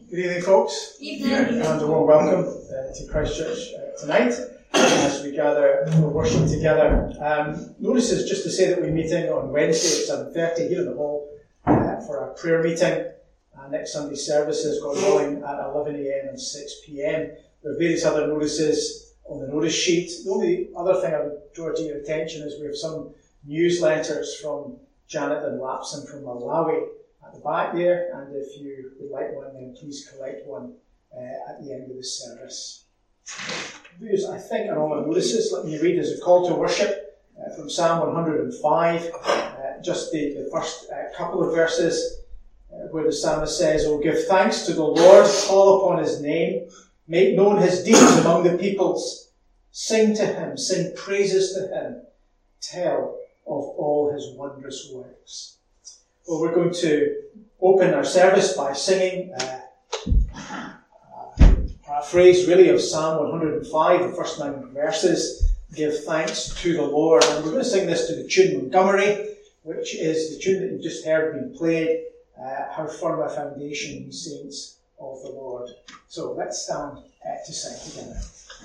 Good evening, folks. Evening. And a warm welcome to Christchurch tonight as we gather for worship together. Notices just to say that we're meeting on Wednesday at 7:30 here in the hall for our prayer meeting. Next Sunday's services got rolling at 11 a.m. and 6 p.m. There are various other notices on the notice sheet. The only other thing I would draw to your attention is we have some newsletters from Janet and Lapson from Malawi at the back there, and if you would like one, then please collect one at the end of the service. These, I think, are all our notices. Let me read as a call to worship from Psalm 105, just the first couple of verses, where the psalmist says, "Oh, give thanks to the Lord, call upon his name, make known his deeds among the peoples, sing to him, sing praises to him, tell of all his wondrous works." Well, we're going to open our service by singing a phrase really of Psalm 105, the first 9 verses, "Give thanks to the Lord." And we're going to sing this to the tune Montgomery, which is the tune that you just heard being played, "How Firm a Foundation, Ye Saints of the Lord." So let's stand to sing together.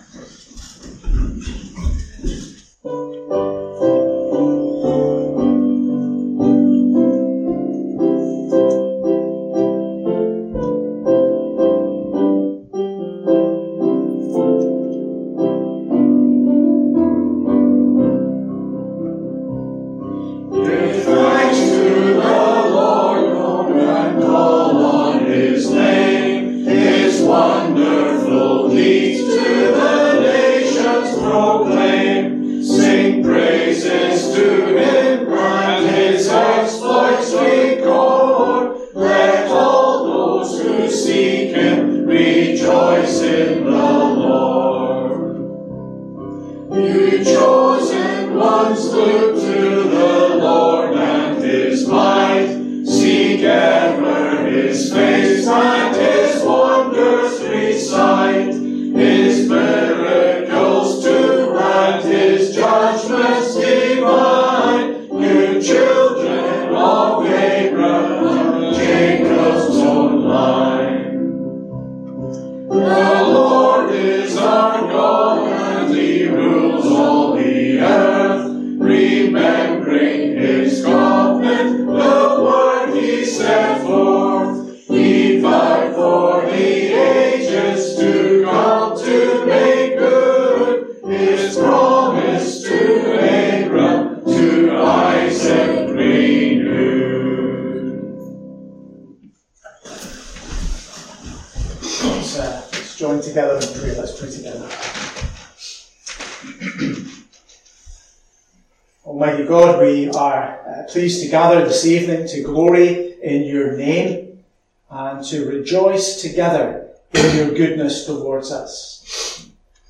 Almighty God, we are pleased to gather this evening to glory in your name and to rejoice together in your goodness towards us.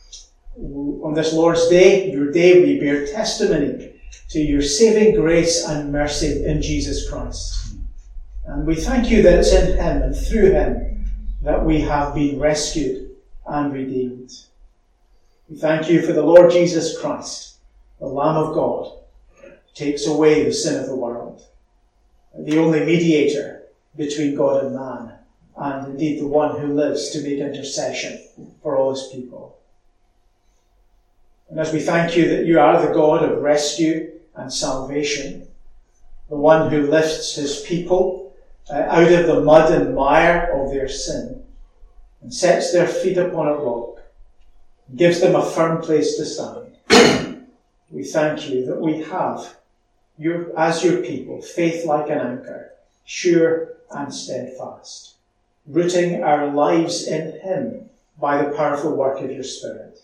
On this Lord's Day, your day, we bear testimony to your saving grace and mercy in Jesus Christ. And we thank you that it's in him and through him that we have been rescued and redeemed. We thank you for the Lord Jesus Christ, the Lamb of God, takes away the sin of the world, the only mediator between God and man, and indeed the one who lives to make intercession for all his people. And as we thank you that you are the God of rescue and salvation, the one who lifts his people out of the mud and mire of their sin and sets their feet upon a rock, and gives them a firm place to stand, we thank you that we have as your people, faith like an anchor, sure and steadfast, rooting our lives in him by the powerful work of your Spirit.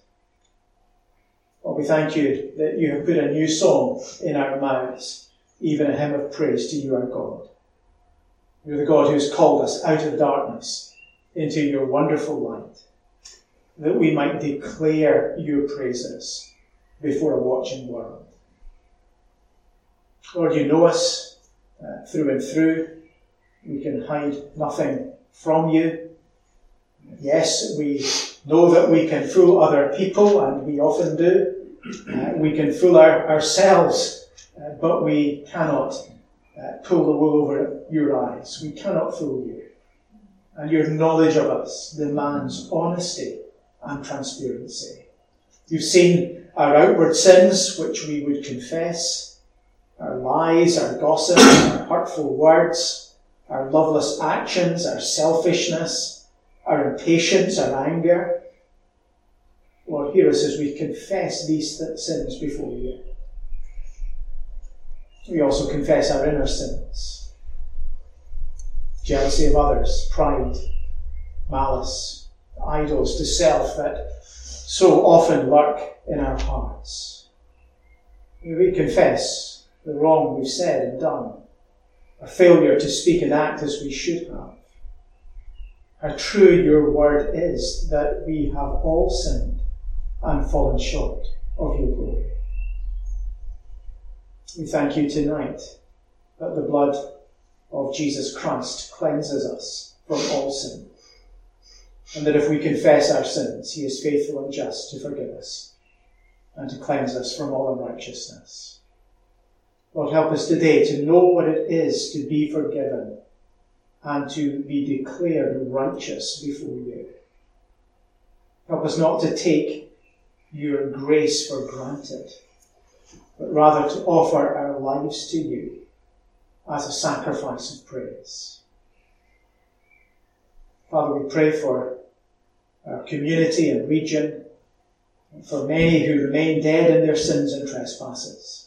Lord, we thank you that you have put a new song in our mouths, even a hymn of praise to you, our God. You're the God who has called us out of darkness into your wonderful light, that we might declare your praises before a watching world. Lord, you know us through and through. We can hide nothing from you. Yes, we know that we can fool other people, and we often do. We can fool ourselves, but we cannot pull the wool over your eyes. We cannot fool you. and your knowledge of us demands honesty and transparency. You've seen our outward sins, which we would confess, our lies, our gossip, our hurtful words, our loveless actions, our selfishness, our impatience, our anger. Lord, hear us as we confess these sins before you. We also confess our inner sins. Jealousy of others, pride, malice, idols to self that so often lurk in our hearts. We confess the wrong we've said and done, our failure to speak and act as we should have. How true your word is that we have all sinned and fallen short of your glory. We thank you tonight that the blood of Jesus Christ cleanses us from all sin, and that if we confess our sins, he is faithful and just to forgive us and to cleanse us from all unrighteousness. Lord, help us today to know what it is to be forgiven and to be declared righteous before you. Help us not to take your grace for granted, but rather to offer our lives to you as a sacrifice of praise. Father, we pray for our community and region, and for many who remain dead in their sins and trespasses.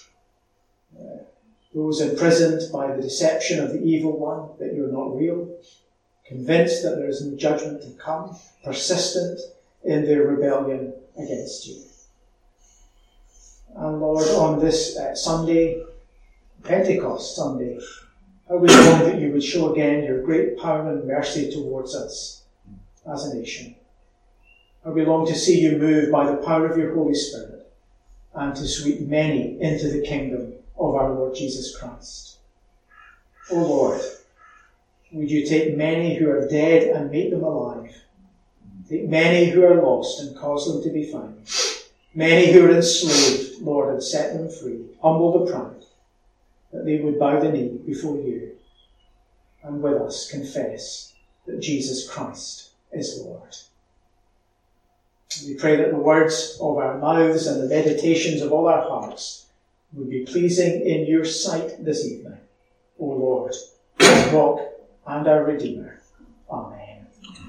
Those imprisoned by the deception of the evil one, that you're not real, convinced that there is no judgment to come, persistent in their rebellion against you. And Lord, on this Sunday, Pentecost Sunday, how we long that you would show again your great power and mercy towards us as a nation. How we long to see you move by the power of your Holy Spirit and to sweep many into the kingdom of our Lord Jesus Christ. O Lord, would you take many who are dead and make them alive? Take many who are lost and cause them to be found. Many who are enslaved, Lord, and set them free. Humble the proud, that they would bow the knee before you and with us confess that Jesus Christ is Lord. We pray that the words of our mouths and the meditations of all our hearts would be pleasing in your sight this evening, O Lord, our rock and our Redeemer. Amen.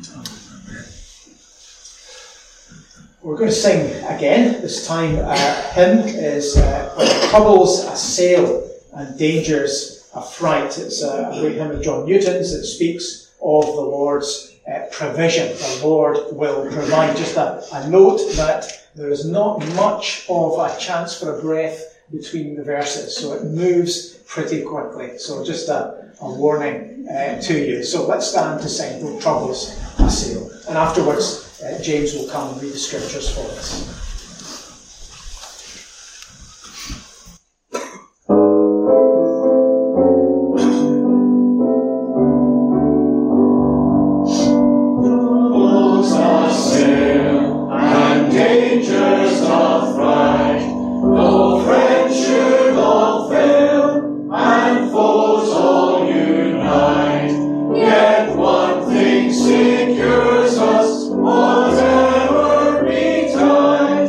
We're going to sing again. This time our hymn is When Troubles Assail and Dangers Affright. It's a great hymn of John Newton's that speaks of the Lord's provision. The Lord will provide. Just a note that there is not much of a chance for a breath between the verses, so it moves pretty quickly. So just a warning to you. So let's stand to sing When Troubles Assail. And afterwards, James will come and read the scriptures for us. Secures us, whatever betide.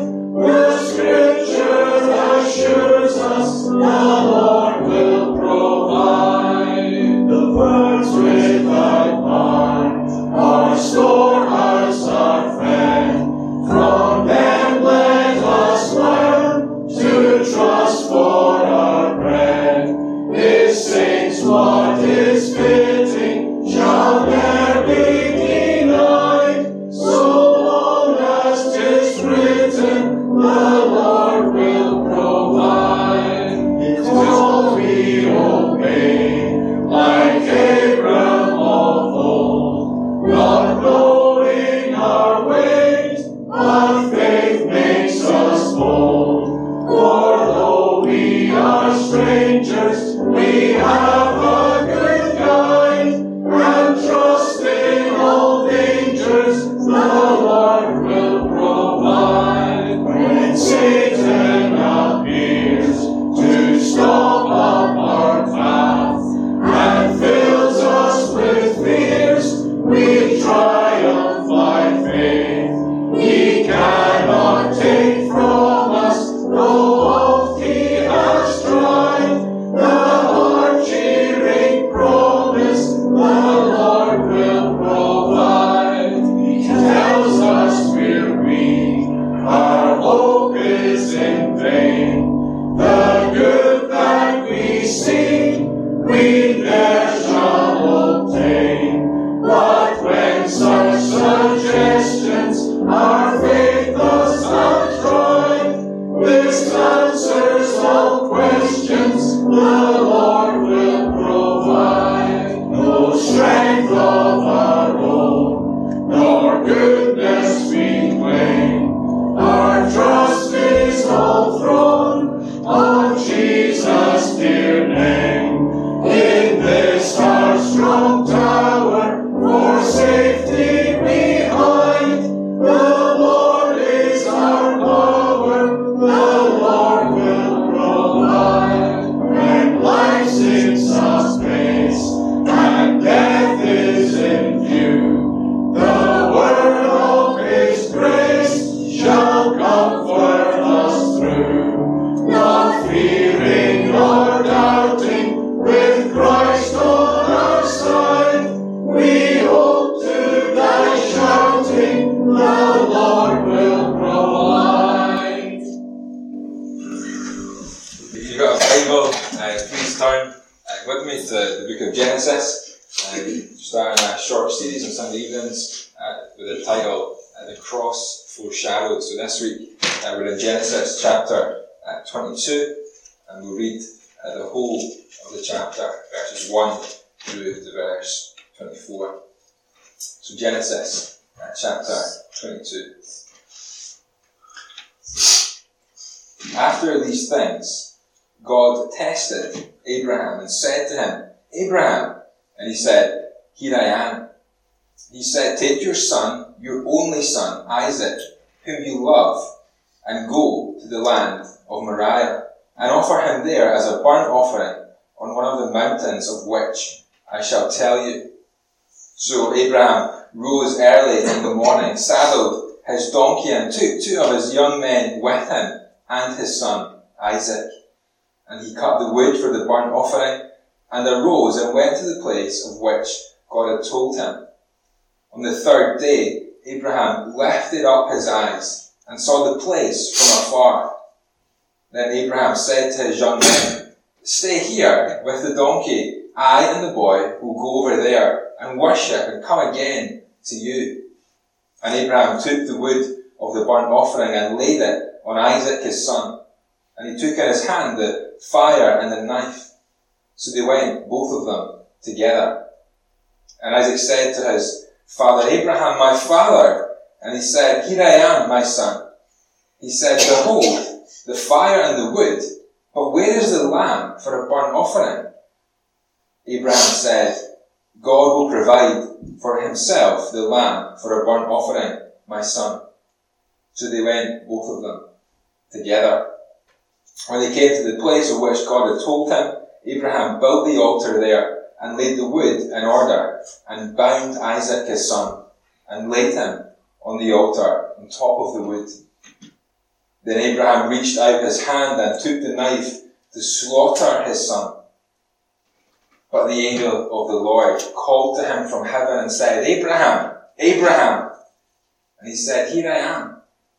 Genesis, starting a short series on Sunday evenings with the title The Cross Foreshadowed. So this week we're in Genesis chapter 22, and we'll read the whole of the chapter, verses 1 through to verse 24. So Genesis chapter 22. After these things, God tested Abraham and said to him, "Abraham," and he said, "Here I am." He said, "Take your son, your only son, Isaac, whom you love, and go to the land of Moriah, and offer him there as a burnt offering on one of the mountains of which I shall tell you." So Abraham rose early in the morning, saddled his donkey, and took two of his young men with him and his son Isaac. And he cut the wood for the burnt offering, and arose and went to the place of which God had told him. On the third day, Abraham lifted up his eyes and saw the place from afar. Then Abraham said to his young men, "Stay here with the donkey. I and the boy will go over there and worship and come again to you." And Abraham took the wood of the burnt offering and laid it on Isaac his son. And he took in his hand the fire and the knife. So they went, both of them, together. And Isaac said to his father, "Abraham, my father." And he said, "Here I am, my son." He said, "Behold, the fire and the wood, but where is the lamb for a burnt offering?" Abraham said, "God will provide for himself the lamb for a burnt offering, my son." So they went, both of them, together. When they came to the place of which God had told him, Abraham built the altar there and laid the wood in order and bound Isaac his son and laid him on the altar on top of the wood. Then Abraham reached out his hand and took the knife to slaughter his son. But the angel of the Lord called to him from heaven and said, "Abraham, Abraham." And he said, "Here I am."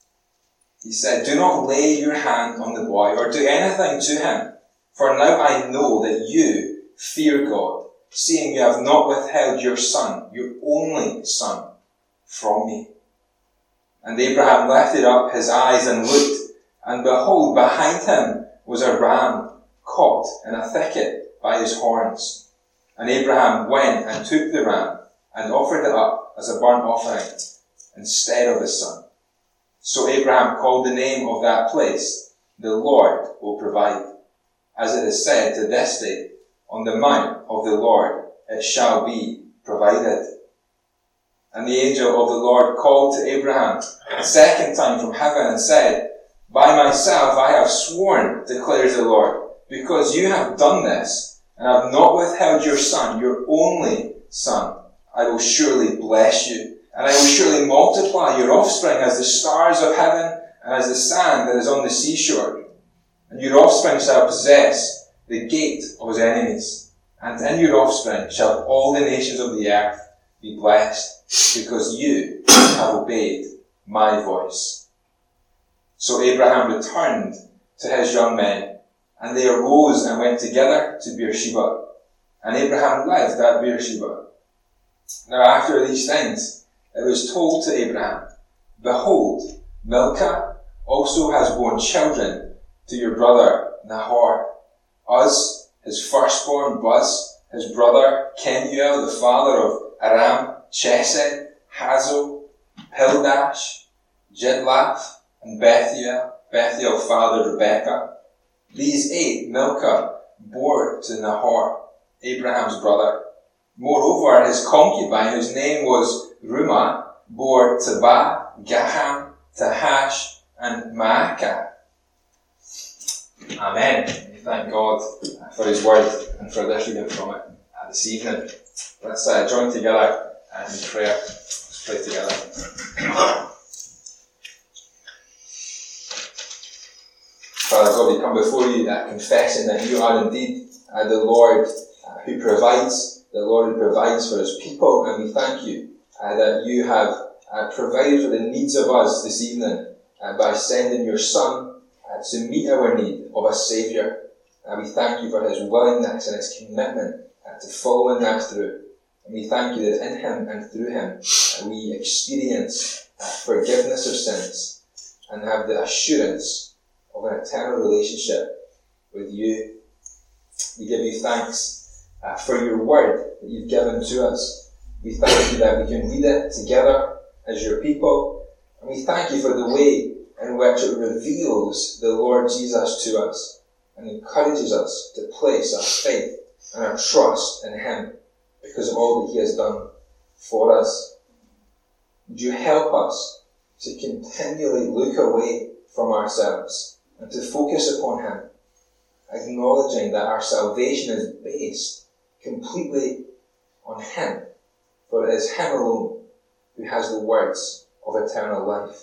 He said, "Do not lay your hand on the boy or do anything to him, for now I know that you fear God, seeing you have not withheld your son, your only son, from me." And Abraham lifted up his eyes and looked, and behold, behind him was a ram caught in a thicket by his horns. And Abraham went and took the ram and offered it up as a burnt offering instead of his son. So Abraham called the name of that place, "The Lord will provide." As it is said to this day, "On the mount of the Lord it shall be provided." And the angel of the Lord called to Abraham a second time from heaven and said, "By myself I have sworn, declares the Lord, because you have done this, and have not withheld your son, your only son, I will surely bless you. And I will surely multiply your offspring as the stars of heaven and as the sand that is on the seashore. And your offspring shall possess the gate of his enemies. And in your offspring shall all the nations of the earth be blessed, because you have obeyed my voice." So Abraham returned to his young men, and they arose and went together to Beersheba. And Abraham lived at Beersheba. Now after these things, it was told to Abraham, "Behold, Milcah also has borne children to your brother Nahor. Uz, his firstborn, Buz, his brother Kemuel, the father of Aram, Chesed, Hazo, Pildash, Jidlaph, and Bethuel. Bethuel fathered Rebekah. These 8 Milcah bore to Nahor, Abraham's brother. Moreover, his concubine, whose name was Rumah, bore Tabah, Gaham, Tahash, and Maacah. Amen. We thank God for his word and for this reading from it this evening. Let's join together in prayer. Let's pray together. Father God, we come before you confessing that you are indeed the Lord who provides, the Lord who provides for his people, and we thank you that you have provided for the needs of us this evening by sending your Son to meet our need of a Saviour. We thank you for his willingness and his commitment to follow in that through. And we thank you that in him and through him we experience forgiveness of sins and have the assurance of an eternal relationship with you. We give you thanks for your word that you've given to us. We thank you that we can read it together as your people. And we thank you for the way in which it reveals the Lord Jesus to us and encourages us to place our faith and our trust in him because of all that he has done for us. Would you help us to continually look away from ourselves and to focus upon him, acknowledging that our salvation is based completely on him, for it is him alone who has the words of eternal life.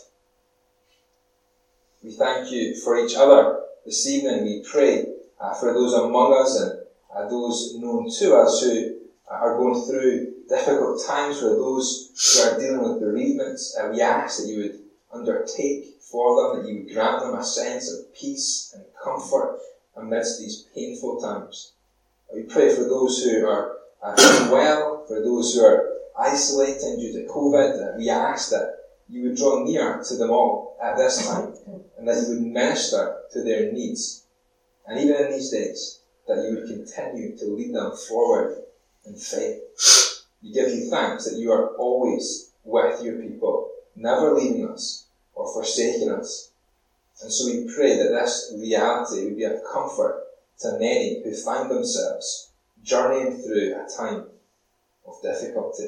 We thank you for each other this evening. We pray for those among us and those known to us who are going through difficult times, for those who are dealing with bereavements. We ask that you would undertake for them, that you would grant them a sense of peace and comfort amidst these painful times. We pray for those who are unwell, for those who are isolating due to COVID. We ask that you would draw near to them all at this time, and that you would minister to their needs. And even in these days, that you would continue to lead them forward in faith. We give you thanks that you are always with your people, never leaving us or forsaking us. And so we pray that this reality would be a comfort to many who find themselves journeying through a time of difficulty.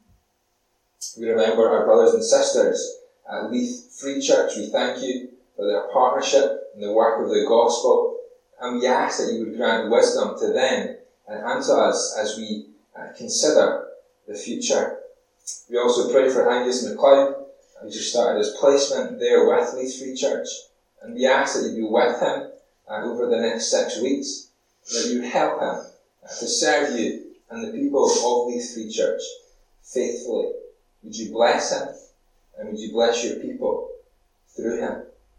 We remember our brothers and sisters at Leith Free Church. We thank you for their partnership in the work of the gospel, and we ask that you would grant wisdom to them and to us as we consider the future. We also pray for Angus MacLeod, who just started his placement there with Leith Free Church, and we ask that you be with him over the next 6 weeks, that you help him to serve you and the people of Leith Free Church faithfully. Would you bless him, and would you bless your people through him?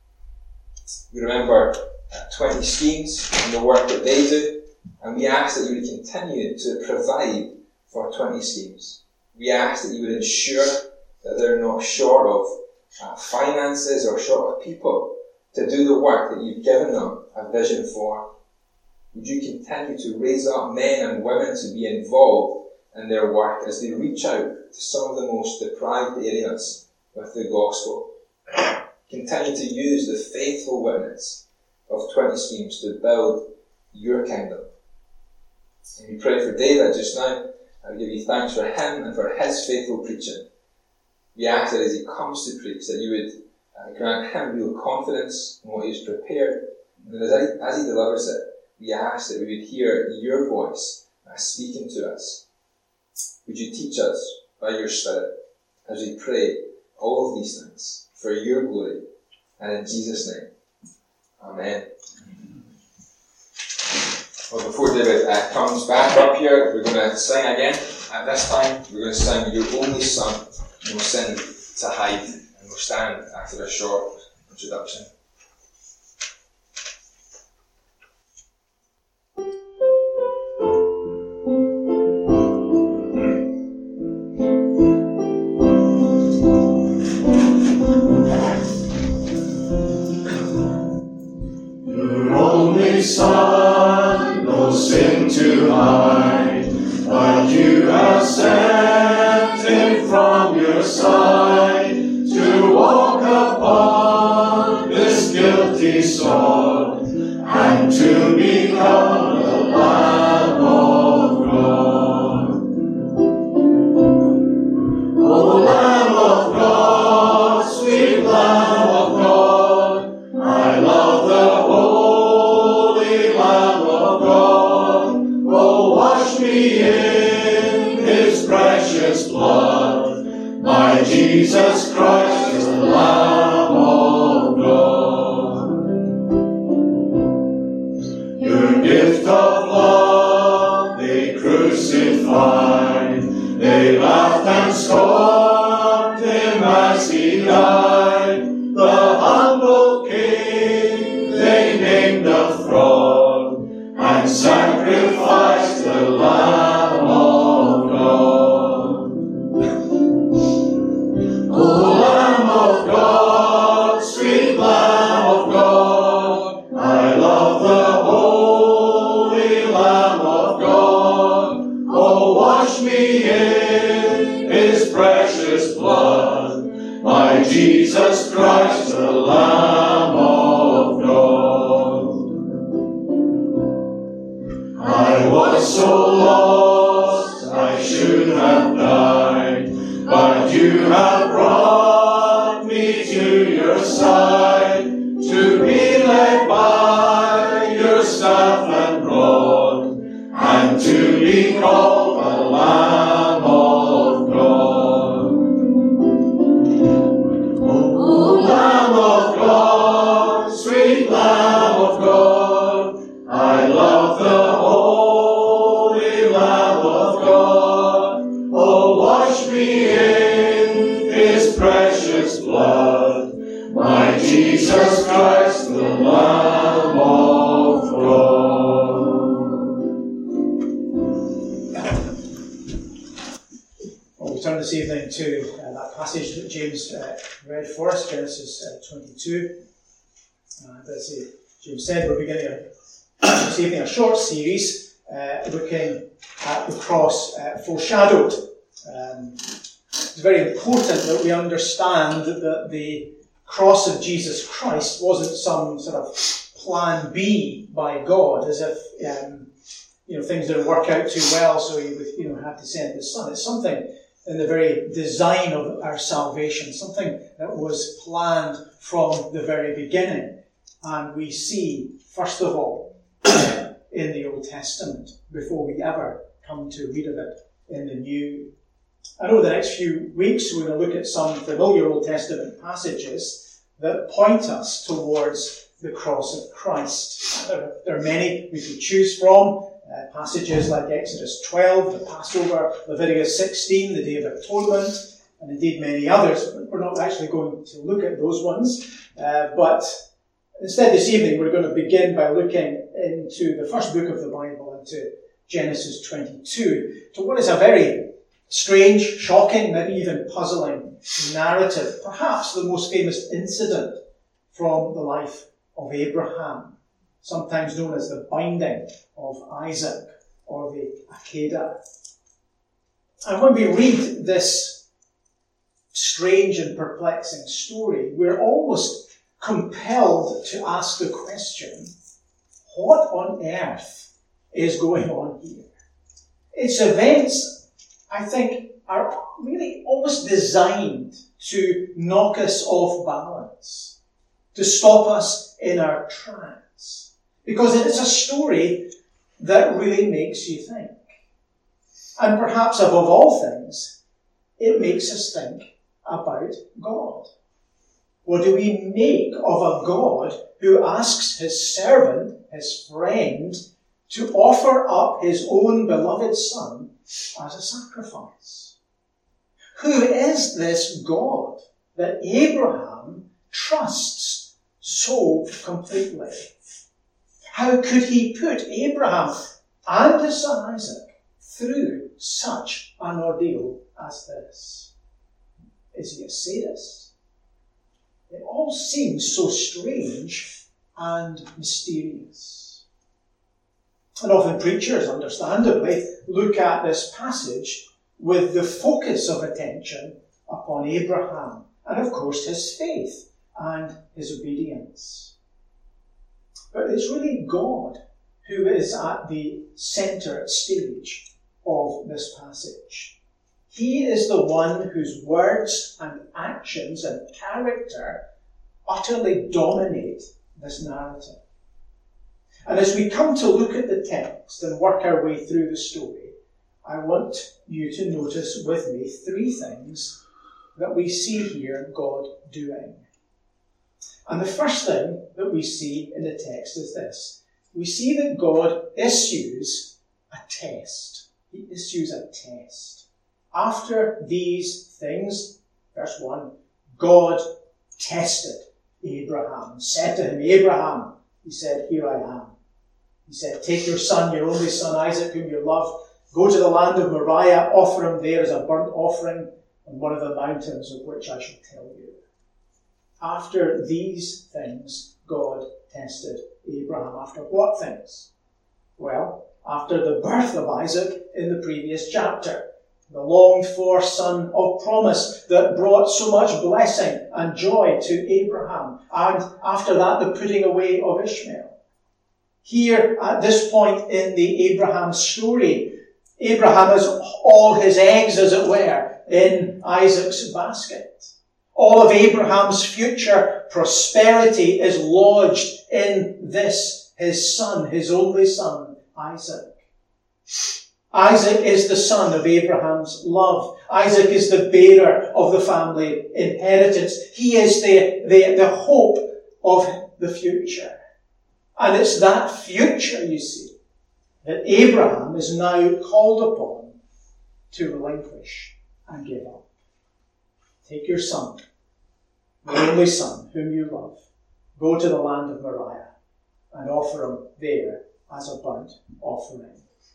We remember 20 schemes and the work that they do, and we ask that you would continue to provide for 20 schemes. We ask that you would ensure that they're not short of finances or short of people to do the work that you've given them a vision for. Would you continue to raise up men and women to be involved in their work as they reach out to some of the most deprived areas with the gospel. Continue to use the faithful witness of 20 schemes to build your kingdom. And we pray for David just now. I give you thanks for him and for his faithful preaching. We ask that as he comes to preach, that you would grant him real confidence in what he's prepared. And as he delivers it, we ask that we would hear your voice speaking to us. Would you teach us by your Spirit as we pray all of these things for your glory, and in Jesus' name. Amen. Well, before David comes back up here, we're going to sing again. At this time, we're going to sing Your Only Son, No Sin to Hide. And we'll stand after a short introduction. Son, no sin to hide, but you have sent him from your side to walk upon this guilty sod and to become the Lamb of God. O Lamb of God, sweet Lamb of God, I love the my Jesus Christ is the Lamb of God. Your gift of love they crucified, they laughed and scorned him as he died. The humble King they named a fraud and sacrificed the Lamb my Jesus Christ, the Lamb of God. I was so lost, I should have died, but you have brought me to your side, to be led by your staff and rod, and to be called the Lamb of God. O Lamb of God, sweet Lamb of God, I love the holy Lamb of God. Oh, wash me in his precious blood, my Jesus Christ, the Lamb of God. Well, we turn this evening to that passage that James read for us, Genesis 22. As James said, we're beginning this evening a short series looking at the cross foreshadowed. It's very important that we understand that the cross of Jesus Christ wasn't some sort of plan B by God, as if things didn't work out too well, so he would have to send his son. It's something in the very design of our salvation, something that was planned from the very beginning. And we see, first of all, in the Old Testament, before we ever come to read of it in the New. And over the next few weeks, we're going to look at some familiar Old Testament passages that point us towards the cross of Christ. There are many we could choose from. Passages like Exodus 12, the Passover, Leviticus 16, the Day of Atonement, and indeed many others. We're not actually going to look at those ones, but instead this evening we're going to begin by looking into the first book of the Bible, into Genesis 22, to what is a very strange, shocking, maybe even puzzling narrative, perhaps the most famous incident from the life of Abraham, sometimes known as the binding of Isaac, or the Akedah. And when we read this strange and perplexing story, we're almost compelled to ask the question, what on earth is going on here? Its events, I think, are really almost designed to knock us off balance, to stop us in our tracks. Because it is a story that really makes you think. And perhaps above all things, it makes us think about God. What do we make of a God who asks his servant, his friend, to offer up his own beloved son as a sacrifice? Who is this God that Abraham trusts so completely? How could he put Abraham and his son Isaac through such an ordeal as this? Is he a sadist? It all seems so strange and mysterious. And often preachers, understandably, look at this passage with the focus of attention upon Abraham and, of course, his faith and his obedience. But it's really God who is at the centre stage of this passage. He is the one whose words and actions and character utterly dominate this narrative. And as we come to look at the text and work our way through the story, I want you to notice with me three things that we see here God doing. And the first thing that we see in the text is this. We see that God issues a test. He issues a test. After these things, verse 1, God tested Abraham, said to him, Abraham, he said, here I am. He said, take your son, your only son Isaac, whom you love, go to the land of Moriah, offer him there as a burnt offering on one of the mountains of which I shall tell you. After these things, God tested Abraham. After what things? Well, after the birth of Isaac in the previous chapter. the longed-for son of promise that brought so much blessing and joy to Abraham, and after that the putting away of Ishmael. Here, at this point in the Abraham story, Abraham has all his eggs, as it were, in Isaac's basket. All of Abraham's future prosperity is lodged in this, his son, his only son, Isaac. Isaac is the son of Abraham's love. Isaac is the bearer of the family inheritance. He is the hope of the future. And it's that future, you see, that Abraham is now called upon to relinquish and give up. Take your son, your only son, whom you love. Go to the land of Moriah and offer him there as a burnt offering.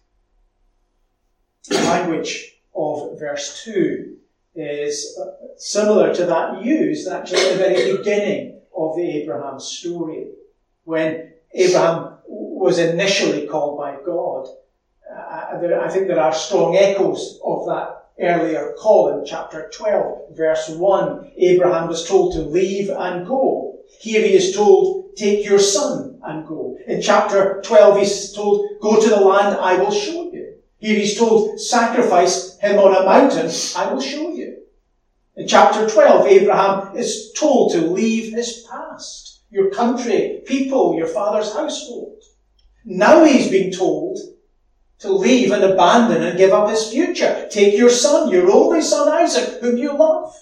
The language of verse 2 is similar to that used actually at the very beginning of the Abraham story. When Abraham was initially called by God, I think there are strong echoes of that earlier call in chapter 12, verse 1. Abraham was told to leave and go. Here he is told, take your son and go. In chapter 12 he's told, go to the land I will show you. Here he's told, sacrifice him on a mountain, I will show you. In chapter 12, Abraham is told to leave his past, your country, people, your father's household. Now he's being told to leave and abandon and give up his future. Take your son, your only son Isaac, whom you love.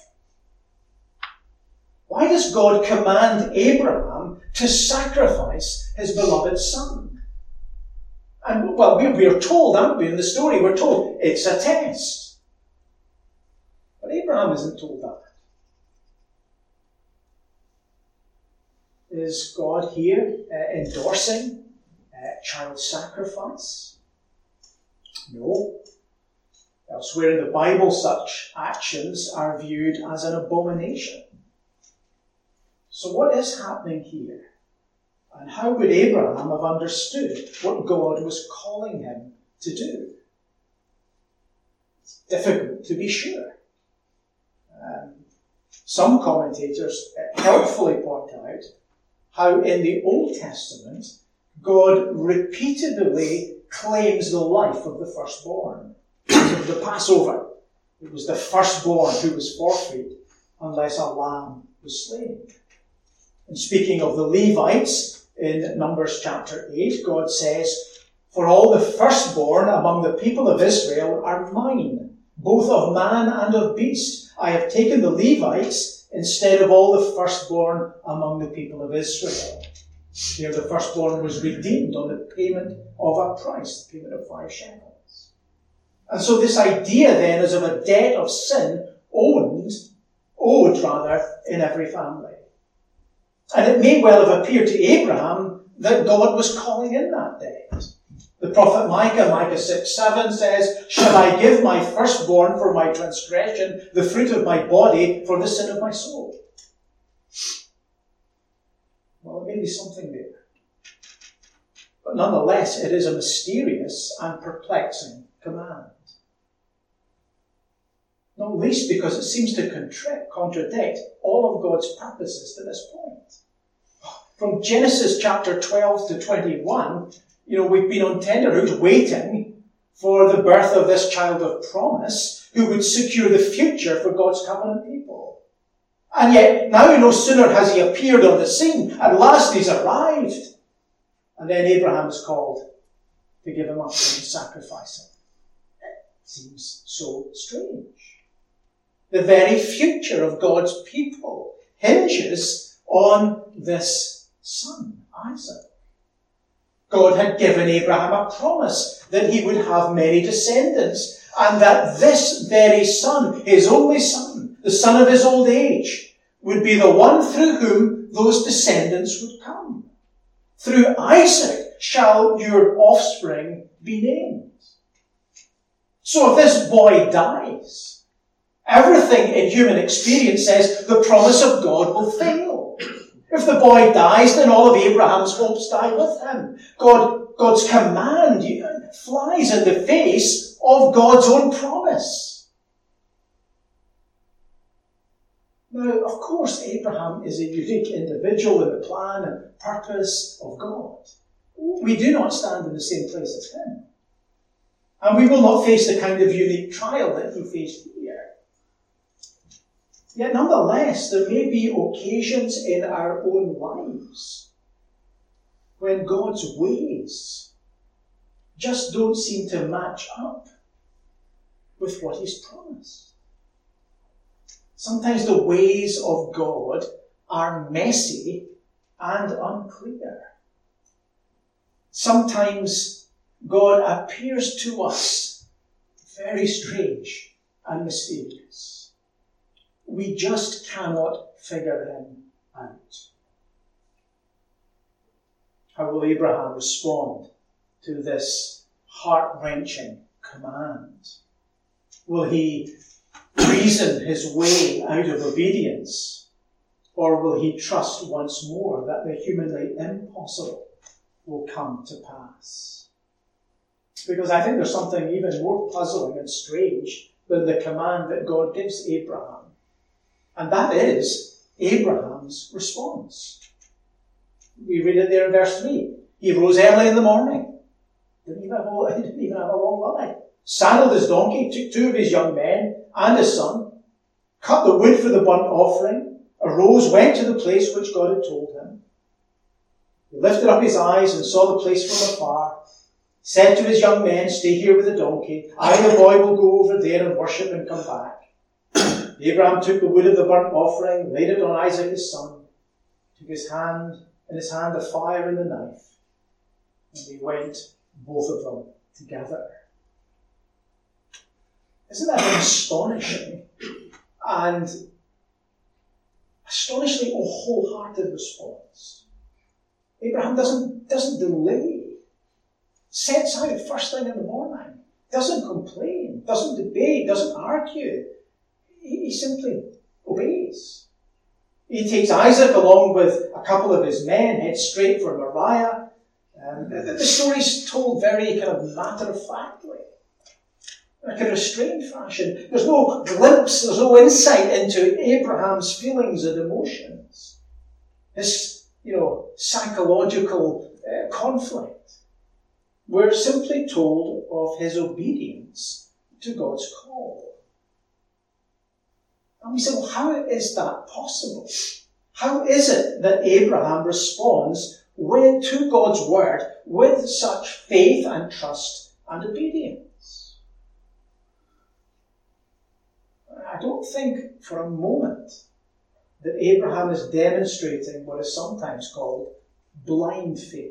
Why does God command Abraham to sacrifice his beloved son? And, well, we're told, aren't we, in the story, we're told it's a test. But Abraham isn't told that. Is God here endorsing child sacrifice? No. Elsewhere in the Bible, such actions are viewed as an abomination. So what is happening here? And how would Abraham have understood what God was calling him to do? It's difficult to be sure. Some commentators helpfully point out how in the Old Testament God repeatedly claims the life of the firstborn. Of the Passover, it was the firstborn who was forfeit unless a lamb was slain. And speaking of the Levites, in Numbers chapter 8, God says, for all the firstborn among the people of Israel are mine, both of man and of beast. I have taken the Levites instead of all the firstborn among the people of Israel. Here the firstborn was redeemed on the payment of a price, the payment of 5 shekels. And so this idea then is of a debt of sin owed in every family. And it may well have appeared to Abraham that God was calling in that debt. The prophet Micah 6:7 says, shall I give my firstborn for my transgression, the fruit of my body for the sin of my soul? Well, there may be something there. But nonetheless, it is a mysterious and perplexing command. Not least because it seems to contradict all of God's purposes to this point. From Genesis chapter 12 to 21, we've been on tenterhooks waiting for the birth of this child of promise who would secure the future for God's covenant people. And yet, now no sooner has he appeared on the scene, at last he's arrived. And then Abraham is called to give him up and sacrifice him. It seems so strange. The very future of God's people hinges on this son, Isaac. God had given Abraham a promise that he would have many descendants, and that this very son, his only son, the son of his old age, would be the one through whom those descendants would come. Through Isaac shall your offspring be named. So if this boy dies, everything in human experience says the promise of God will fail. If the boy dies, then all of Abraham's hopes die with him. God's command flies in the face of God's own promise. Now, of course, Abraham is a unique individual in the plan and purpose of God. We do not stand in the same place as him. And we will not face the kind of unique trial that he faced here. Yet nonetheless, there may be occasions in our own lives when God's ways just don't seem to match up with what he's promised. Sometimes the ways of God are messy and unclear. Sometimes God appears to us very strange and mysterious. We just cannot figure him out. How will Abraham respond to this heart-wrenching command? Will he reason his way out of obedience? Or will he trust once more that the humanly impossible will come to pass? Because I think there's something even more puzzling and strange than the command that God gives Abraham. And that is Abraham's response. We read it there in verse 3. He rose early in the morning. Didn't even have a long lie. Saddled his donkey, took 2 of his young men and his son, cut the wood for the burnt offering, arose, went to the place which God had told him. He lifted up his eyes and saw the place from afar, said to his young men, "Stay here with the donkey. I and the boy will go over there and worship and come back." Abraham took the wood of the burnt offering, laid it on Isaac his son, took in his hand the fire and the knife, and they went, both of them, together. Isn't that an astonishing and astonishingly wholehearted response? Abraham doesn't delay. Sets out first thing in the morning. Doesn't complain. Doesn't debate. Doesn't argue. He simply obeys. He takes Isaac along with a couple of his men, heads straight for Moriah. The story's told very kind of matter-of-factly, in a kind of restrained fashion. There's no glimpse, there's no insight into Abraham's feelings and emotions. His, psychological conflict. We're simply told of his obedience to God's call. And we say, well, how is that possible? How is it that Abraham responds to God's word with such faith and trust and obedience? I don't think for a moment that Abraham is demonstrating what is sometimes called blind faith.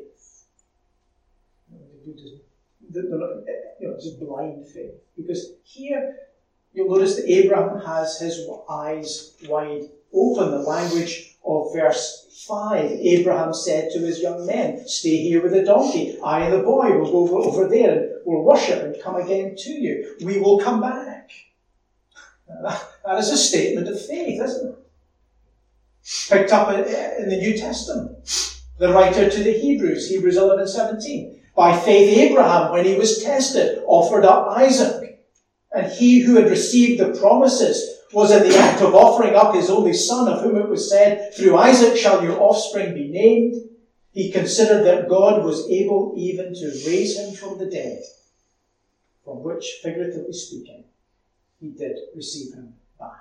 Just blind faith. Because here, you'll notice that Abraham has his eyes wide open. The language of verse 5. Abraham said to his young men, "Stay here with the donkey. I and the boy will go over there and we'll worship and come again to you. We will come back." That is a statement of faith, isn't it? Picked up in the New Testament. The writer to the Hebrews 11:17. By faith Abraham, when he was tested, offered up Isaac. And he who had received the promises was in the act of offering up his only son, of whom it was said, "Through Isaac shall your offspring be named." He considered that God was able even to raise him from the dead, from which, figuratively speaking, he did receive him back.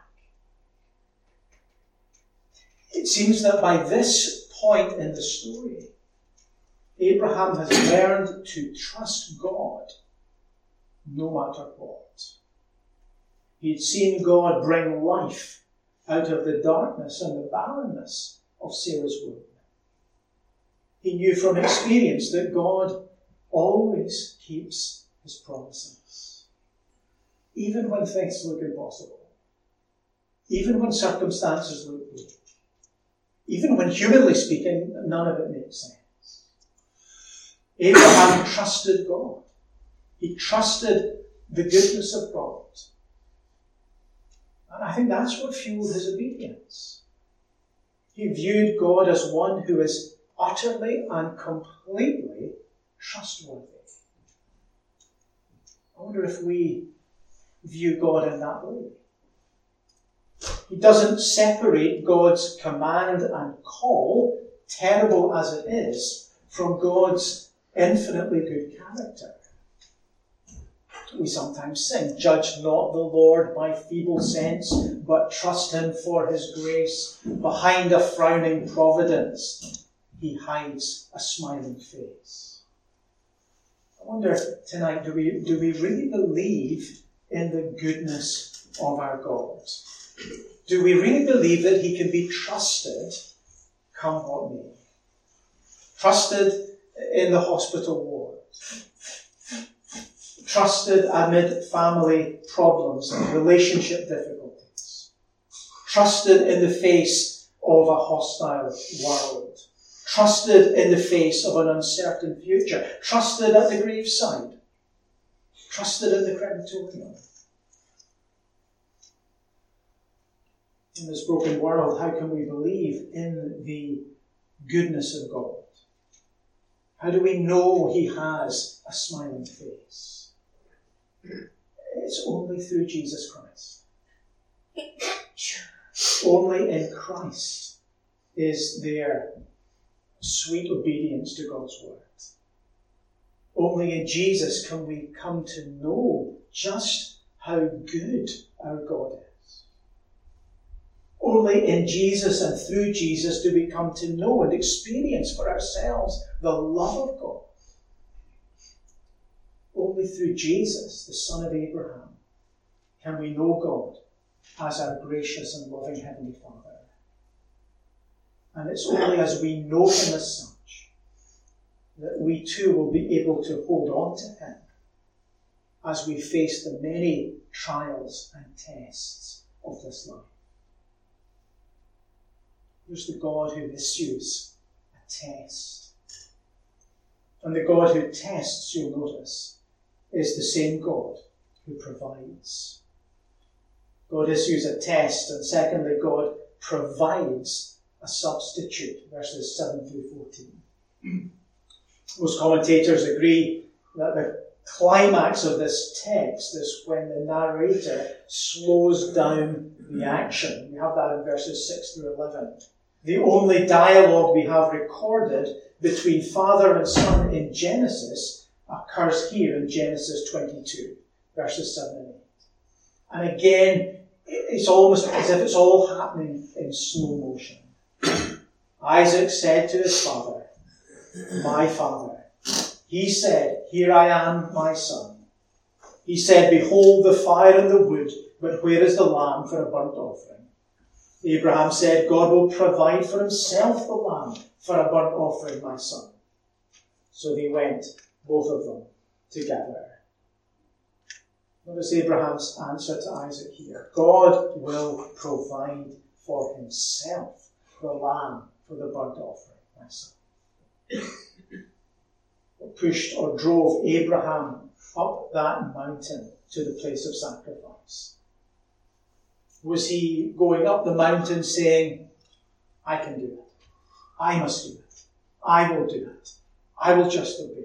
It seems that by this point in the story, Abraham has learned to trust God no matter what. He'd seen God bring life out of the darkness and the barrenness of Sarah's womb. He knew from experience that God always keeps his promises. Even when things look impossible. Even when circumstances look bleak. Even when, humanly speaking, none of it makes sense. Abraham trusted God. He trusted the goodness of God. And I think that's what fueled his obedience. He viewed God as one who is utterly and completely trustworthy. I wonder if we view God in that way. He doesn't separate God's command and call, terrible as it is, from God's infinitely good character. We sometimes sing, "Judge not the Lord by feeble sense, but trust him for his grace. Behind a frowning providence, he hides a smiling face." I wonder tonight, do we really believe in the goodness of our God? Do we really believe that he can be trusted, come what may? Trusted in the hospital ward. Trusted amid family problems and relationship difficulties. Trusted in the face of a hostile world. Trusted in the face of an uncertain future. Trusted at the graveside. Trusted in the crematorium. In this broken world, how can we believe in the goodness of God? How do we know he has a smiling face? It's only through Jesus Christ. Only in Christ is there sweet obedience to God's word. Only in Jesus can we come to know just how good our God is. Only in Jesus and through Jesus do we come to know and experience for ourselves the love of God. Only through Jesus, the Son of Abraham, can we know God as our gracious and loving Heavenly Father. And it's only as we know him as such that we too will be able to hold on to him as we face the many trials and tests of this life. There's the God who issues a test. And the God who tests, you'll notice, is the same God who provides. God issues a test, and secondly, God provides a substitute, verses 7 through 14. Most commentators agree that the climax of this text is when the narrator slows down the action. We have that in verses 6 through 11. The only dialogue we have recorded between father and son in Genesis occurs here in Genesis 22, verses 7 and 8. And again, it's almost as if it's all happening in slow motion. Isaac said to his father, "My father." He said, "Here I am, my son." He said, "Behold the fire and the wood, but where is the lamb for a burnt offering?" Abraham said, "God will provide for himself the lamb for a burnt offering, my son." So they went, both of them, together. Notice Abraham's answer to Isaac here. God will provide for himself the lamb for the burnt offering, my son. What pushed or drove Abraham up that mountain to the place of sacrifice? Was he going up the mountain saying, "I can do it. I must do it. I will do it. I will just obey"?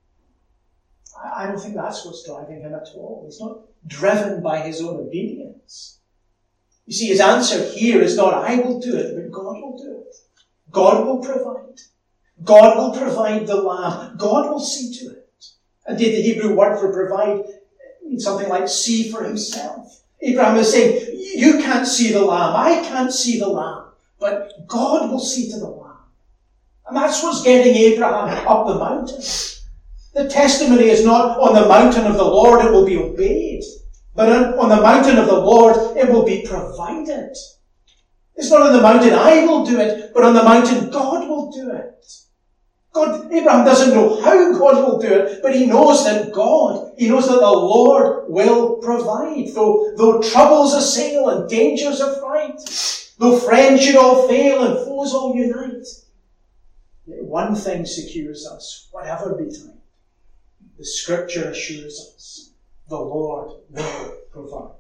I don't think that's what's driving him at all. He's not driven by his own obedience. You see, his answer here is not, "I will do it," but God will do it. God will provide. God will provide the lamb. God will see to it. Indeed, the Hebrew word for provide means something like see for himself. Abraham is saying, you can't see the lamb. I can't see the lamb. But God will see to the lamb. And that's what's getting Abraham up the mountain. The testimony is not on the mountain of the Lord it will be obeyed, but on the mountain of the Lord it will be provided. It's not on the mountain I will do it, but on the mountain God will do it. Abraham doesn't know how God will do it, but he knows that the Lord will provide. Though troubles assail and dangers affright, though friends should all fail and foes all unite, yet one thing secures us, whatever betide. The Scripture assures us the Lord will provide.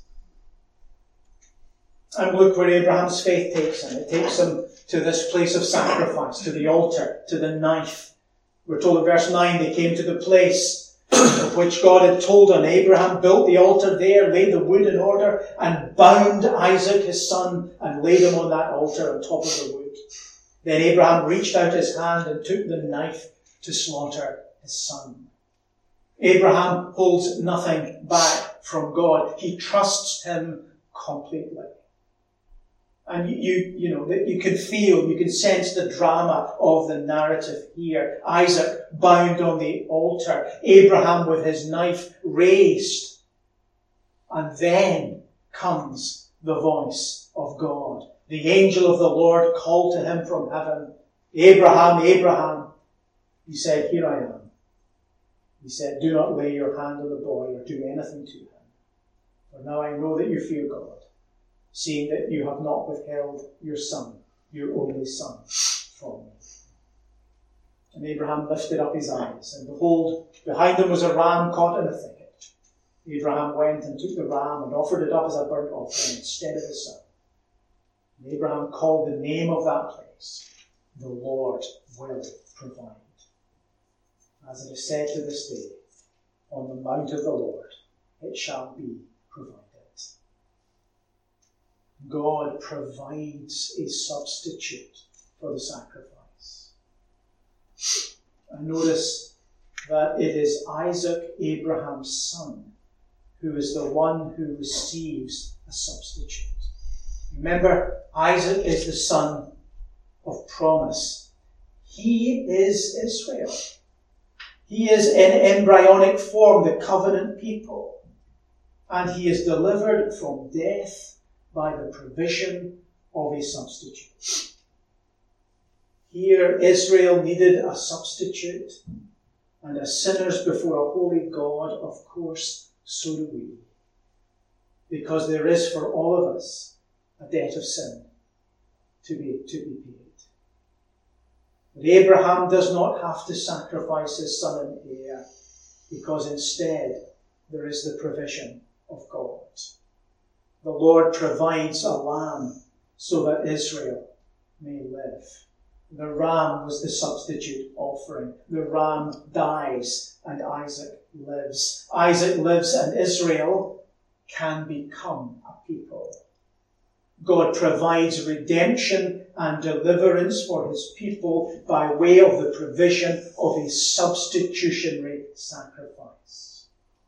And look where Abraham's faith takes him. It takes him to this place of sacrifice, to the altar, to the knife. We're told in verse 9 they came to the place of which God had told on Abraham, built the altar there, laid the wood in order, and bound Isaac his son, and laid him on that altar on top of the wood. Then Abraham reached out his hand and took the knife to slaughter his son. Abraham holds nothing back from God. He trusts him completely. And you can feel, you can sense the drama of the narrative here. Isaac bound on the altar, Abraham with his knife raised. And then comes the voice of God. The angel of the Lord called to him from heaven, Abraham, Abraham. He said, here I am. He said, do not lay your hand on the boy or do anything to him. For now I know that you fear God, seeing that you have not withheld your son, your only son, from me. And Abraham lifted up his eyes, and behold, behind them was a ram caught in a thicket. Abraham went and took the ram and offered it up as a burnt offering instead of his son. And Abraham called the name of that place, the Lord will provide. As it is said to this day, on the mount of the Lord it shall be provided. God provides a substitute for the sacrifice. And notice that it is Isaac, Abraham's son, who is the one who receives a substitute. Remember, Isaac is the son of promise. He is Israel. He is in embryonic form the covenant people. And he is delivered from death by the provision of a substitute. Here, Israel needed a substitute, and as sinners before a holy God, of course, so do we. Because there is for all of us a debt of sin to be paid. But Abraham does not have to sacrifice his son and heir, because instead there is the provision of God. The Lord provides a lamb so that Israel may live. The ram was the substitute offering. The ram dies and Isaac lives. Isaac lives and Israel can become a people. God provides redemption and deliverance for his people by way of the provision of a substitutionary sacrifice.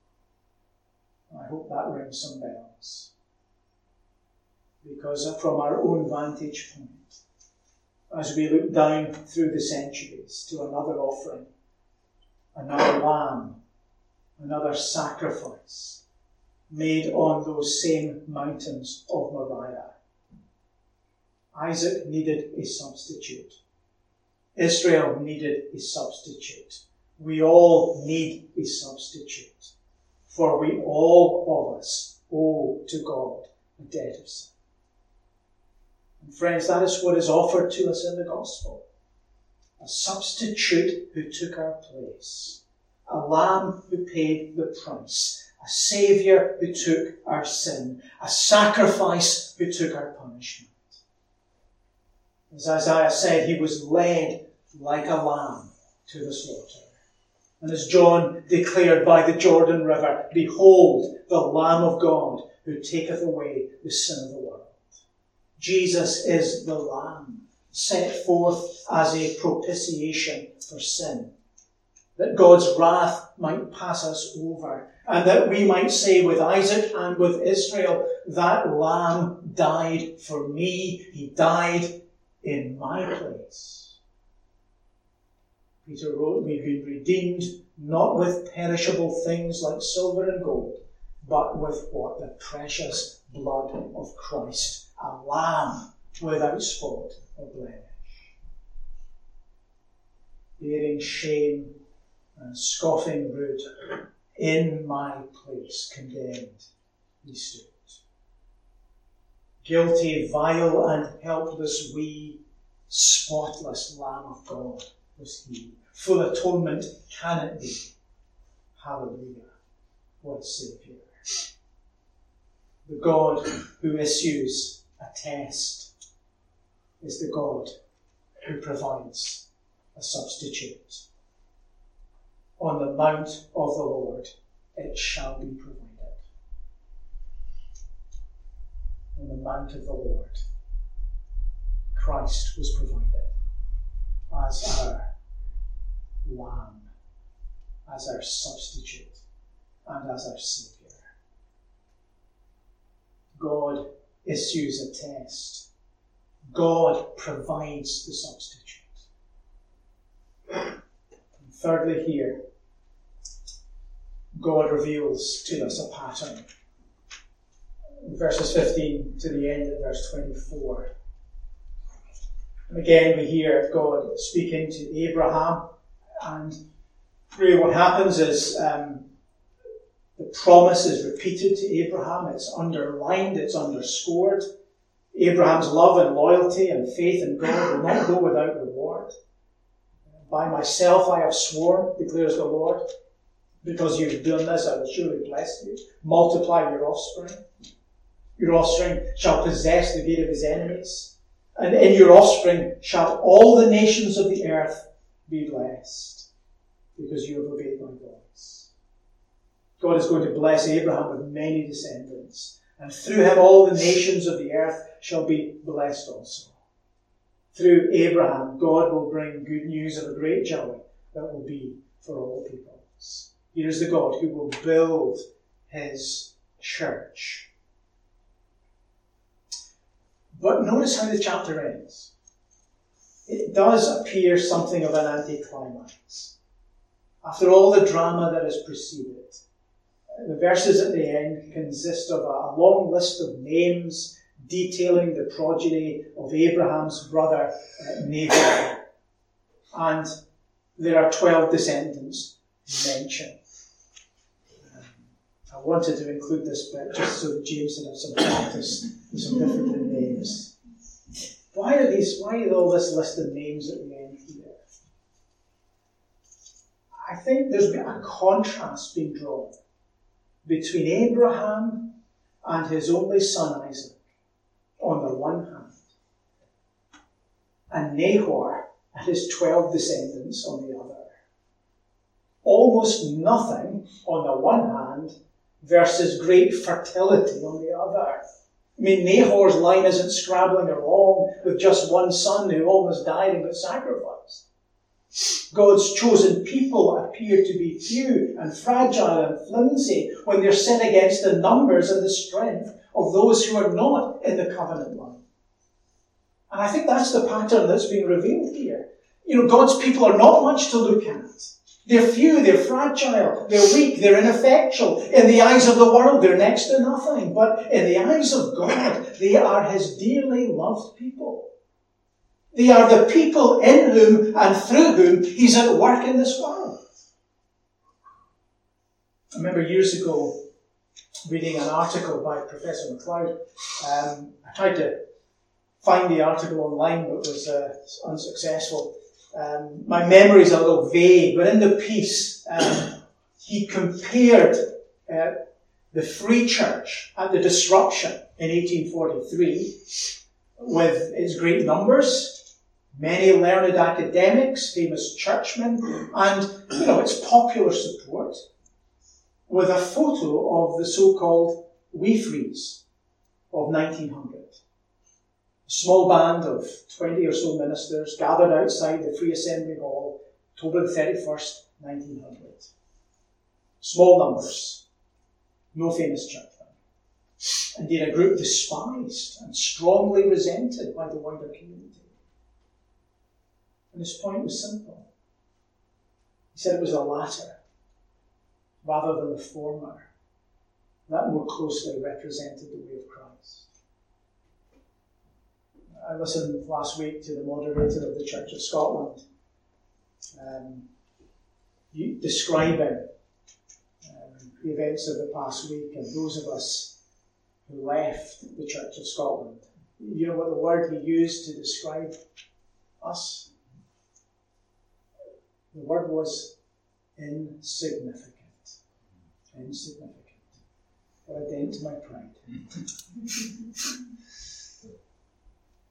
I hope that rings some bells. Because from our own vantage point, as we look down through the centuries to another offering, another lamb, another sacrifice made on those same mountains of Moriah, Isaac needed a substitute. Israel needed a substitute. We all need a substitute. For we all of us owe to God a debt of sin. And friends, that is what is offered to us in the gospel. A substitute who took our place. A lamb who paid the price. A saviour who took our sin. A sacrifice who took our punishment. As Isaiah said, he was led like a lamb to the slaughter. And as John declared by the Jordan River, behold, the Lamb of God who taketh away the sin of the world. Jesus is the Lamb set forth as a propitiation for sin, that God's wrath might pass us over, and that we might say with Isaac and with Israel, that Lamb died for me. He died in my place. Peter wrote, we've been redeemed not with perishable things like silver and gold, but with what? The precious blood of Christ, a lamb without spot or blemish. Bearing shame and scoffing rude, in my place condemned he stood. Guilty, vile, and helpless we, spotless Lamb of God was he. Full atonement can it be? Hallelujah. What a Saviour. The God who issues a test is the God who provides a substitute. on the mount of the Lord it shall be provided. On the mount of the Lord, Christ was provided as our lamb, as our substitute, and as our Saviour. God issues a test. God provides the substitute. And thirdly, here, God reveals to us a pattern. Verses 15 to the end of verse 24. And again, we hear God speaking to Abraham, and really what happens is the promise is repeated to Abraham. It's underlined, it's underscored. Abraham's love and loyalty and faith in God will not go without reward. By myself I have sworn, declares the Lord, because you've done this, I will surely bless you. Multiply your offspring. Your offspring shall possess the gate of his enemies, and in your offspring shall all the nations of the earth be blessed, because you have obeyed my voice. God is going to bless Abraham with many descendants, and through him all the nations of the earth shall be blessed also. Through Abraham, God will bring good news of a great joy that will be for all peoples. Here is the God who will build his church. But notice how the chapter ends. It does appear something of an anticlimax. After all the drama that has preceded, the verses at the end consist of a long list of names detailing the progeny of Abraham's brother Nahor. And there are 12 descendants mentioned. I wanted to include this bit just so that James would have some practice with some different names. Why is all this list of names at the end here? I think there's been a contrast being drawn between Abraham and his only son Isaac on the one hand, and Nahor and his 12 descendants on the other. Almost nothing on the one hand versus great fertility on the other. I mean, Nahor's line isn't scrabbling along with just one son who almost died and got sacrificed. God's chosen people appear to be few and fragile and flimsy when they're set against the numbers and the strength of those who are not in the covenant line. And I think that's the pattern that's being revealed here. God's people are not much to look at. They're few, they're fragile, they're weak, they're ineffectual. In the eyes of the world, they're next to nothing. But in the eyes of God, they are his dearly loved people. They are the people in whom and through whom he's at work in this world. I remember years ago reading an article by Professor MacLeod. I tried to find the article online, but was unsuccessful. My memory's a little vague, but in the piece, he compared the Free Church at the disruption in 1843 with its great numbers, many learned academics, famous churchmen, and, its popular support, with a photo of the so-called Wee Frees of 1900. A small band of 20 or so ministers gathered outside the Free Assembly Hall, October the 31st, 1900. Small numbers, no famous churchmen. Indeed, a group despised and strongly resented by the wider community. And his point was simple. He said it was the latter, rather than the former, that more closely represented the way of Christ. I listened last week to the moderator of the Church of Scotland describing the events of the past week, and those of us who left the Church of Scotland. You know what the word he used to describe us? The word was insignificant. Insignificant. What a dent to my pride.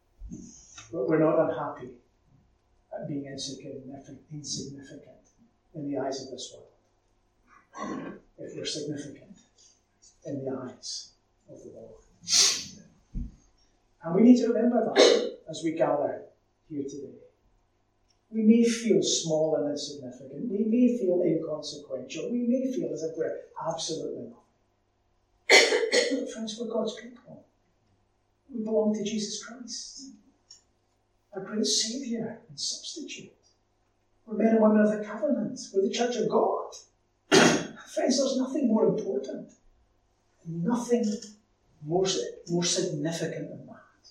But we're not unhappy at being insignificant. in the eyes of this world, if we're significant in the eyes of the Lord. And we need to remember that as we gather here today. We may feel small and insignificant. We may feel inconsequential. We may feel as if we're absolutely nothing. But friends, we're God's people. We belong to Jesus Christ, our great Saviour and substitute. We're men and women of the covenant. We're the church of God. Friends, there's nothing more important, nothing more significant than that.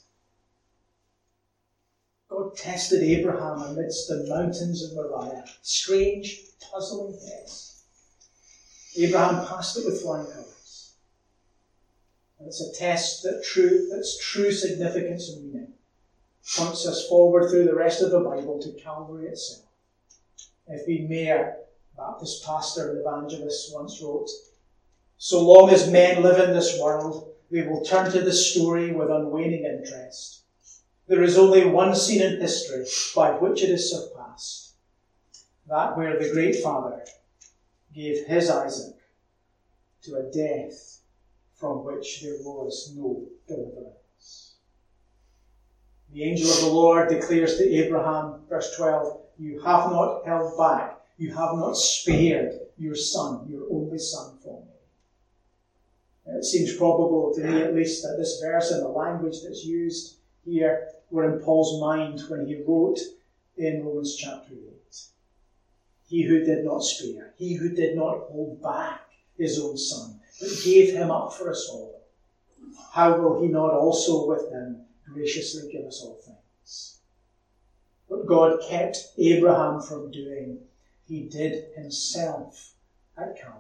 God tested Abraham amidst the mountains of Moriah. Strange, puzzling test. Abraham passed it with flying colours. And it's a test that's true significance and meaning. Points us forward through the rest of the Bible to Calvary itself. F.B. Mayer, Baptist pastor and evangelist, once wrote, "So long as men live in this world, they will turn to the story with unwaning interest. There is only one scene in history by which it is surpassed, that where the great Father gave his Isaac to a death from which there was no deliverance." The angel of the Lord declares to Abraham, verse 12, "You have not held back, you have not spared your son, your only son, from me." It seems probable, to me at least, that this verse and the language that's used here were in Paul's mind when he wrote in Romans chapter 8. He who did not spare, he who did not hold back his own son, but gave him up for us all, how will he not also with him graciously give us all things? What God kept Abraham from doing, he did himself at Calvary.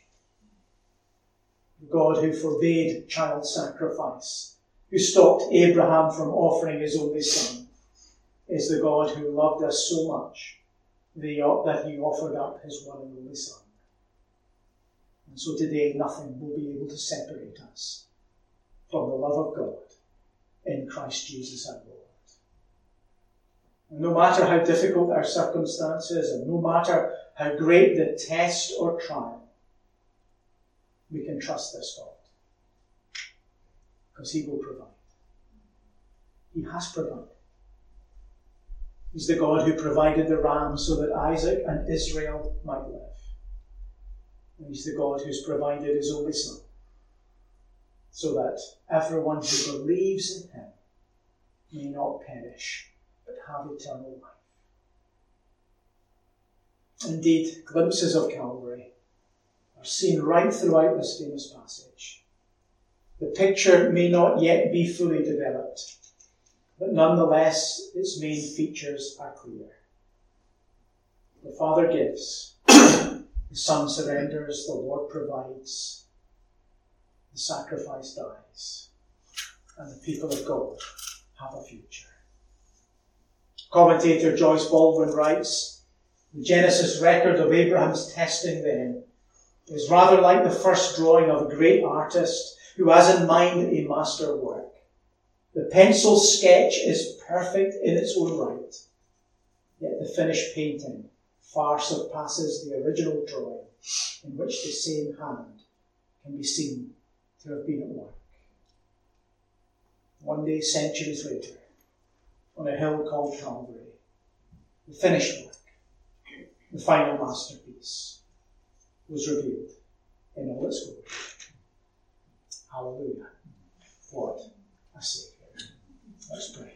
The God who forbade child sacrifice, who stopped Abraham from offering his only son, is the God who loved us so much that he offered up his one and only son. And so today nothing will be able to separate us from the love of God in Christ Jesus our Lord. And no matter how difficult our circumstances, and no matter how great the test or trial, we can trust this God. Because he will provide. He has provided. He's the God who provided the ram so that Isaac and Israel might live. And he's the God who's provided his only son so that everyone who believes in him may not perish but have eternal life. Indeed, glimpses of Calvary are seen right throughout this famous passage. The picture may not yet be fully developed, but nonetheless its main features are clear. The Father gives, the Son surrenders, the Lord provides, the sacrifice dies, and the people of God have a future. Commentator Joyce Baldwin writes, "The Genesis record of Abraham's testing then is rather like the first drawing of a great artist who has in mind a master work. The pencil sketch is perfect in its own right, yet the finished painting far surpasses the original drawing in which the same hand can be seen to have been at work." One day, centuries later, on a hill called Calvary, the finished work, the final masterpiece, was revealed in all its glory. Hallelujah. What a Saviour. Let's pray.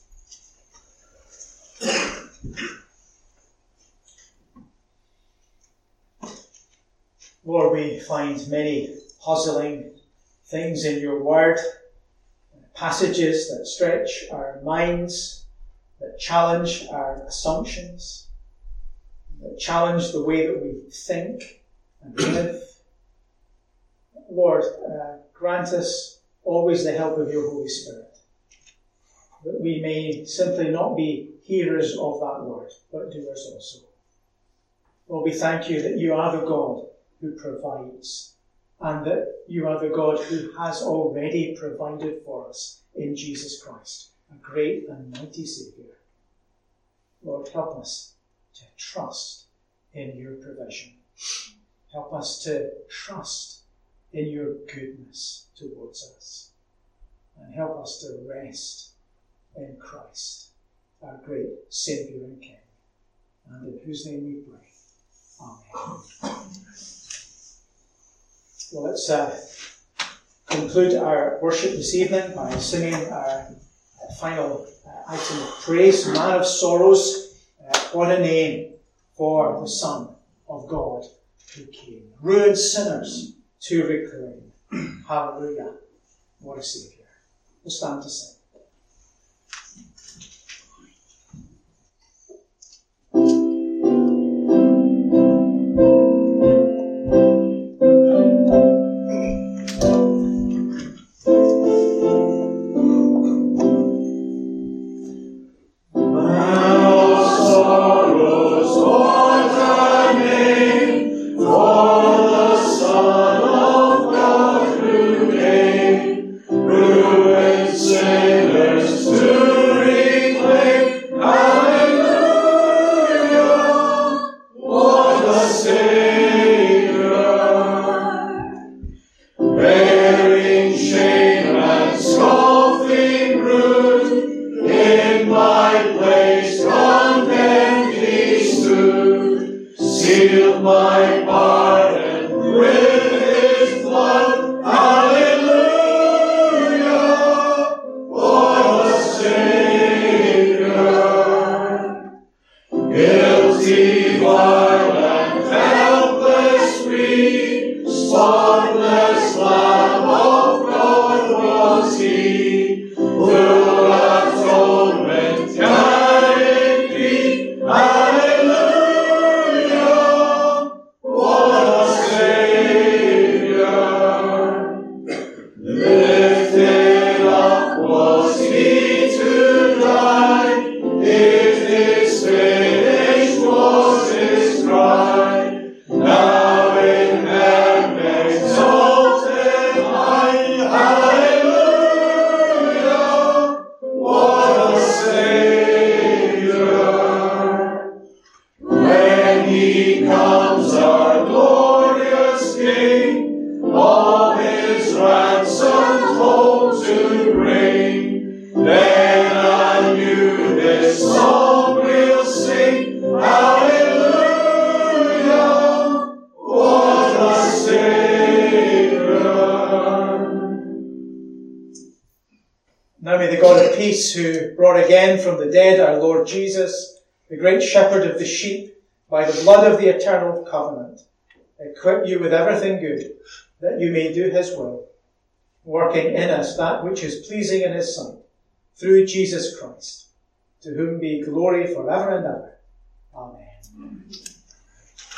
Lord, we find many puzzling things in your word, passages that stretch our minds, that challenge our assumptions, that challenge the way that we think and live. Lord, grant us always the help of your Holy Spirit, that we may simply not be hearers of that word, but doers also. Lord, we thank you that you are the God who provides, and that you are the God who has already provided for us in Jesus Christ, a great and mighty Saviour. Lord, help us to trust in your provision. Help us to trust in your goodness towards us. And help us to rest in Christ, our great Saviour and King. And in whose name we pray. Amen. Well, let's conclude our worship this evening by singing our final item of praise, Man of Sorrows. What a name for the Son of God who came. Ruined sinners to reclaim. Hallelujah. What a Saviour. We'll stand to sing. Who brought again from the dead our Lord Jesus, the great shepherd of the sheep, by the blood of the eternal covenant, equip you with everything good, that you may do his will, working in us that which is pleasing in his sight, through Jesus Christ, to whom be glory forever and ever. Amen.